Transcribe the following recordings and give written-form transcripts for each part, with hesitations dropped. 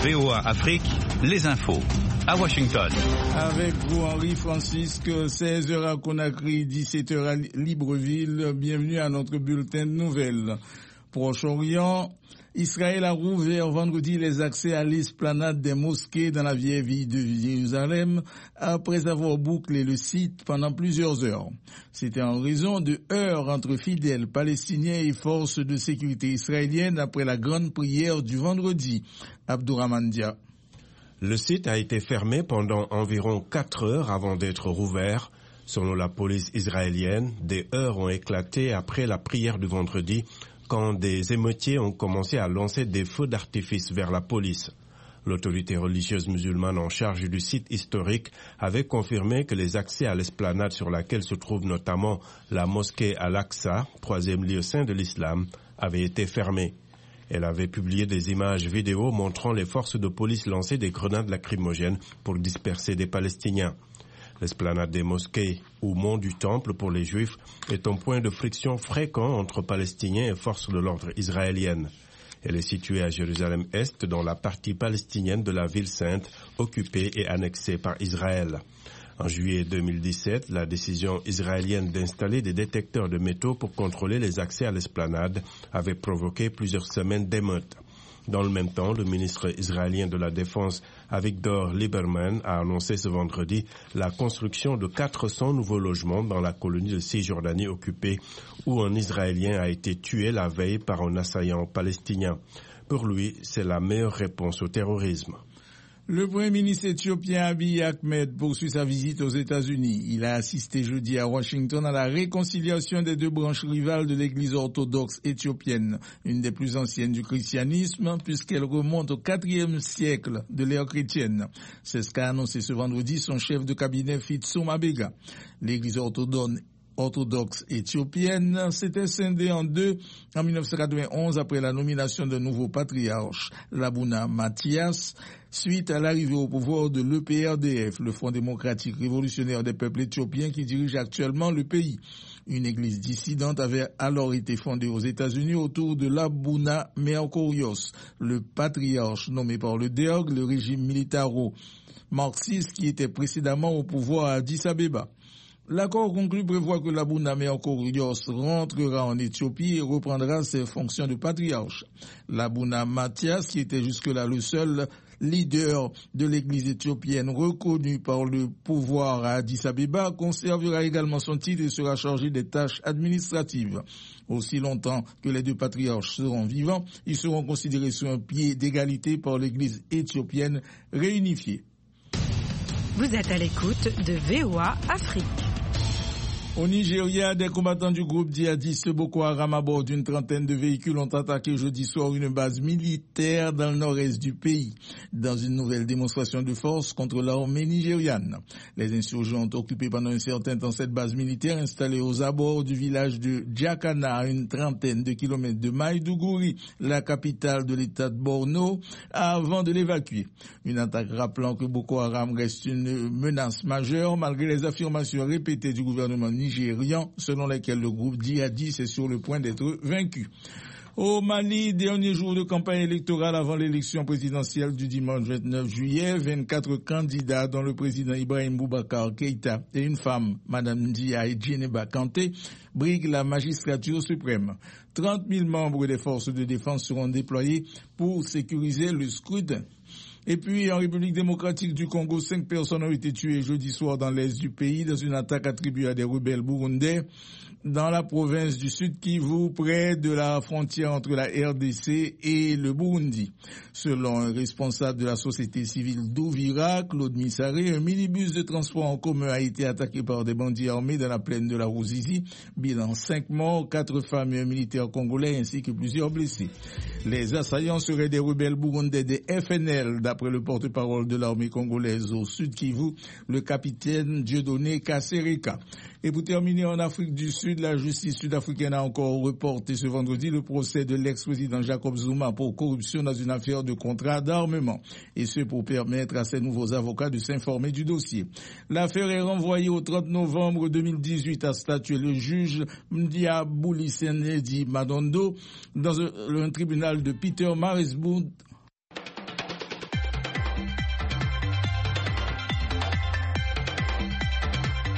VOA Afrique, les infos. À Washington. Avec vous, Henri Francisque, 16h à Conakry, 17h à Libreville. Bienvenue à notre bulletin de nouvelles. Proche-Orient, Israël a rouvert vendredi les accès à l'esplanade des mosquées dans la vieille ville de Jérusalem après avoir bouclé le site pendant plusieurs heures. C'était en raison de heurts entre fidèles palestiniens et forces de sécurité israéliennes après la grande prière du vendredi. Abdourahmane Dia. Le site a été fermé pendant environ 4 heures avant d'être rouvert. Selon la police israélienne, des heurts ont éclaté après la prière du vendredi quand des émeutiers ont commencé à lancer des feux d'artifice vers la police. L'autorité religieuse musulmane en charge du site historique avait confirmé que les accès à l'esplanade sur laquelle se trouve notamment la mosquée Al-Aqsa, 3e lieu saint de l'islam, avaient été fermés. Elle avait publié des images vidéo montrant les forces de police lancer des grenades lacrymogènes pour disperser des Palestiniens. L'esplanade des mosquées ou mont du Temple pour les Juifs est un point de friction fréquent entre Palestiniens et forces de l'ordre israéliennes. Elle est située à Jérusalem-Est dans la partie palestinienne de la ville sainte occupée et annexée par Israël. En juillet 2017, la décision israélienne d'installer des détecteurs de métaux pour contrôler les accès à l'esplanade avait provoqué plusieurs semaines d'émeutes. Dans le même temps, le ministre israélien de la Défense, Avigdor Lieberman, a annoncé ce vendredi la construction de 400 nouveaux logements dans la colonie de Cisjordanie occupée, où un Israélien a été tué la veille par un assaillant palestinien. Pour lui, c'est la meilleure réponse au terrorisme. Le Premier ministre éthiopien Abiy Ahmed poursuit sa visite aux États-Unis. Il a assisté jeudi à Washington à la réconciliation des deux branches rivales de l'Église orthodoxe éthiopienne, une des plus anciennes du christianisme, puisqu'elle remonte au IVe siècle de l'ère chrétienne. C'est ce qu'a annoncé ce vendredi son chef de cabinet Fitsum Abega. L'Église orthodoxe éthiopienne s'était scindée en deux en 1991 après la nomination d'un nouveau patriarche, Labuna Mathias, suite à l'arrivée au pouvoir de l'EPRDF, le Front démocratique révolutionnaire des peuples éthiopiens qui dirige actuellement le pays. Une église dissidente avait alors été fondée aux États-Unis autour de Labuna Mercurios, le patriarche nommé par le DEOG, le régime militaro-marxiste qui était précédemment au pouvoir à Addis Abeba. L'accord conclu prévoit que Labuna Mercurios rentrera en Éthiopie et reprendra ses fonctions de patriarche. Labuna Mathias, qui était jusque-là le seul leader de l'église éthiopienne reconnu par le pouvoir à Addis Abeba, conservera également son titre et sera chargé des tâches administratives. Aussi longtemps que les deux patriarches seront vivants, ils seront considérés sur un pied d'égalité par l'église éthiopienne réunifiée. Vous êtes à l'écoute de VOA Afrique. Au Nigeria, des combattants du groupe djihadiste Boko Haram à bord d'une trentaine de véhicules ont attaqué jeudi soir une base militaire dans le nord-est du pays, dans une nouvelle démonstration de force contre l'armée nigériane. Les insurgents ont occupé pendant un certain temps cette base militaire installée aux abords du village de Djakana, à une trentaine de kilomètres de Maïdougouri, la capitale de l'état de Borno, avant de l'évacuer. Une attaque rappelant que Boko Haram reste une menace majeure malgré les affirmations répétées du gouvernement nigérian, selon lesquels le groupe djihadiste est sur le point d'être vaincu. Au Mali, dernier jour de campagne électorale avant l'élection présidentielle du dimanche 29 juillet, 24 candidats, dont le président Ibrahim Boubacar Keïta et une femme, Madame Ndiaye Djeneba Kanté, briguent la magistrature suprême. 30 000 membres des forces de défense seront déployés pour sécuriser le scrutin. Et puis, en République démocratique du Congo, 5 personnes ont été tuées jeudi soir dans l'est du pays dans une attaque attribuée à des rebelles burundais dans la province du Sud Kivu, près de la frontière entre la RDC et le Burundi. Selon un responsable de la société civile d'Ouvira, Claude Missaré, un minibus de transport en commun a été attaqué par des bandits armés dans la plaine de la Ruzizi. Bilan 5 morts, 4 femmes et un militaire congolais ainsi que plusieurs blessés. Les assaillants seraient des rebelles burundais des FNL, d'après le porte-parole de l'armée congolaise au Sud Kivu, le capitaine Dieudonné Kassereka. Et pour terminer, en Afrique du Sud, la justice sud-africaine a encore reporté ce vendredi le procès de l'ex-président Jacob Zuma pour corruption dans une affaire de contrat d'armement. Et ce pour permettre à ses nouveaux avocats de s'informer du dossier. L'affaire est renvoyée au 30 novembre 2018 à statuer le juge Mdiabouli Senedi Madondo dans un tribunal de Pietermaritzburg.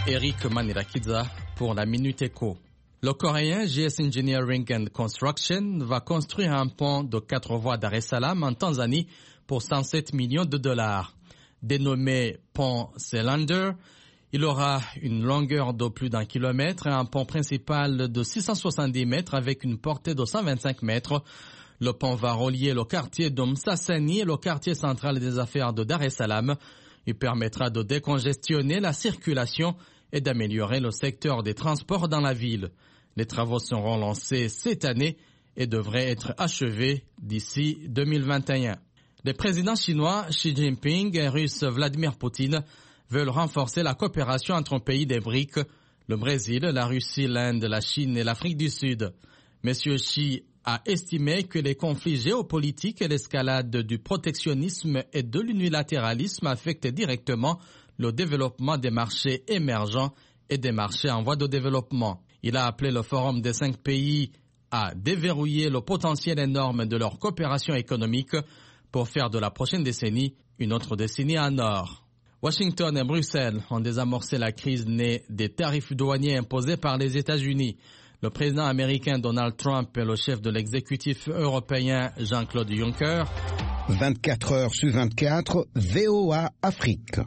Eric Manirakidza pour la Minute Éco. Le Coréen GS Engineering and Construction va construire un pont de 4 voies Dar es Salaam en Tanzanie pour 107 millions de dollars. Dénommé pont Cylinder, il aura une longueur de plus d'1 kilomètre et un pont principal de 670 mètres avec une portée de 125 mètres. Le pont va relier le quartier de Msasani et le quartier central des affaires de Dar es Salaam. Il permettra de décongestionner la circulation et d'améliorer le secteur des transports dans la ville. Les travaux seront lancés cette année et devraient être achevés d'ici 2021. Les présidents chinois Xi Jinping et russe Vladimir Poutine veulent renforcer la coopération entre pays des BRICS, le Brésil, la Russie, l'Inde, la Chine et l'Afrique du Sud. Monsieur Xi a estimé que les conflits géopolitiques et l'escalade du protectionnisme et de l'unilatéralisme affectent directement le développement des marchés émergents et des marchés en voie de développement. Il a appelé le Forum des 5 pays à déverrouiller le potentiel énorme de leur coopération économique pour faire de la prochaine décennie une autre décennie en or. Washington et Bruxelles ont désamorcé la crise née des tarifs douaniers imposés par les États-Unis. Le président américain Donald Trump et le chef de l'exécutif européen Jean-Claude Juncker. 24 heures sur 24, VOA Afrique.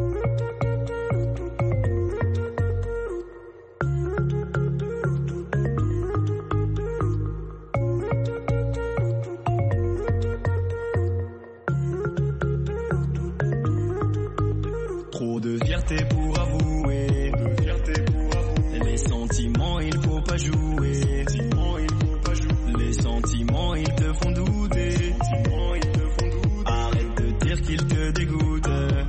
Trop de fierté pour avouer, les sentiments il faut pas jouer, les sentiments ils te font douter, arrête de dire qu'ils te dégoûtent.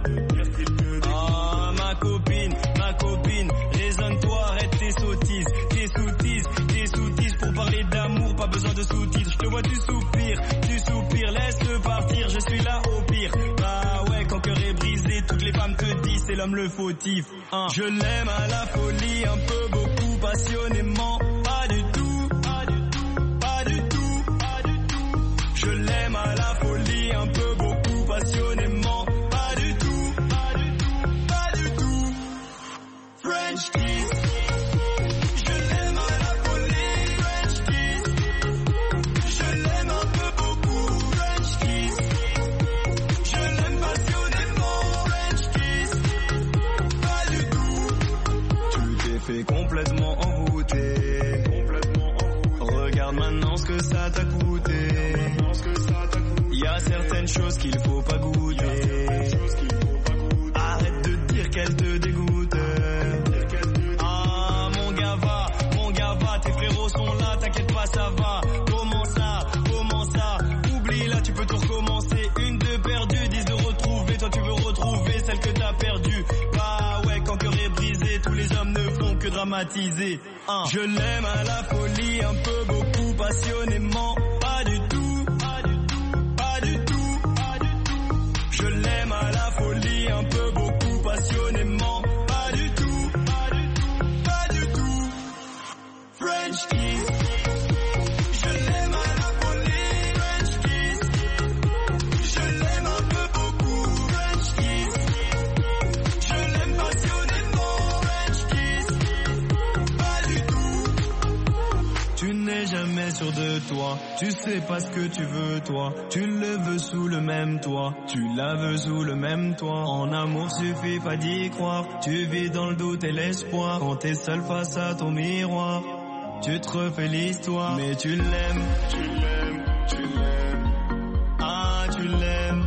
Ah ma copine, raisonne-toi, arrête tes sottises pour parler d'amour, pas besoin de sous-titres. Je te vois tu soupires, laisse-le partir, je suis là au pire. Ah ouais, quand cœur est brisé, toutes les femmes te disent c'est l'homme le fautif. Je l'aime à la folie, un peu, beaucoup, passionnément, pas du tout. Je l'aime à la folie, un peu, beaucoup, passionnément, pas du tout. French kiss. Je l'aime à la folie, French kiss. Je l'aime un peu, beaucoup, French kiss. Je l'aime passionnément, French kiss. Pas du tout. Tu t'es fait complètement envoûter. Regarde maintenant ce que ça t'a coûté. Y a certaines choses qu'il faut pas goûter. Arrête de dire qu'elles te dégoûtent. Ah mon gars va, tes frérots sont là, t'inquiète pas ça va. Comment ça, oublie là, tu peux tout recommencer. Une de perdue, 10 de retrouvée. Toi tu veux retrouver celle que t'as perdue. Bah ouais, quand cœur est brisé, tous les hommes ne font que dramatiser. Je l'aime à la folie, un peu, beaucoup, passionnément, pas du tout. Je l'aime à la folie, un peu, beaucoup, passionnément, pas du tout. French kiss. Je l'aime à la folie, French kiss. Je l'aime un peu, beaucoup, French kiss. Je l'aime passionnément, French kiss. Pas du tout. Tu n'es jamais sûr de toi, tu sais pas ce que tu veux toi. Tu le veux sous le même toit, tu la veux sous le même toit. En amour suffit pas d'y croire, tu vis dans le doute et l'espoir. Quand t'es seul face à ton miroir, tu te refais l'histoire. Mais tu l'aimes. Ah tu l'aimes.